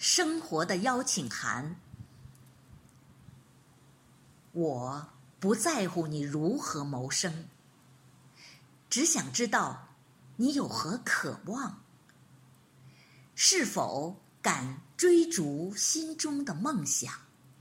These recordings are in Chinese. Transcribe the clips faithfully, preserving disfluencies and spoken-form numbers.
生活的邀请函。我不在乎你如何谋生，只想知道你有何渴望，是否敢追逐心中的梦想。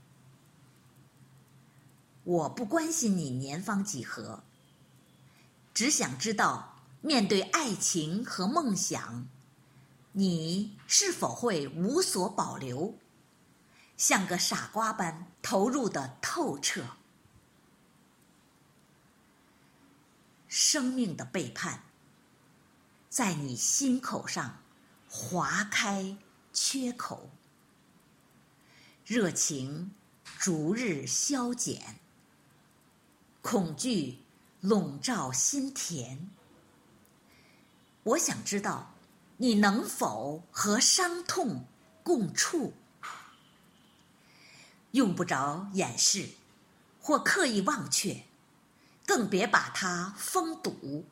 我不关心你年方几何，只想知道面对爱情和梦想，你是否会无所保留，像个傻瓜般投入的透彻。生命的背叛在你心口上划开缺口，热情逐日消减，恐惧笼罩心田。我想知道你能否和伤痛共处，用不着掩饰或刻意忘却，更别把它封堵。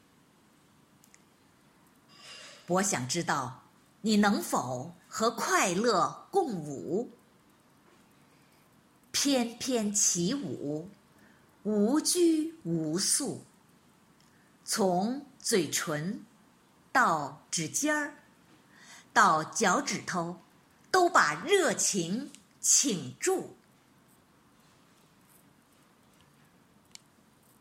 我想知道你能否和快乐共舞，翩翩起舞，无拘无束，从嘴唇到指尖儿，到脚趾头，都把热情倾注。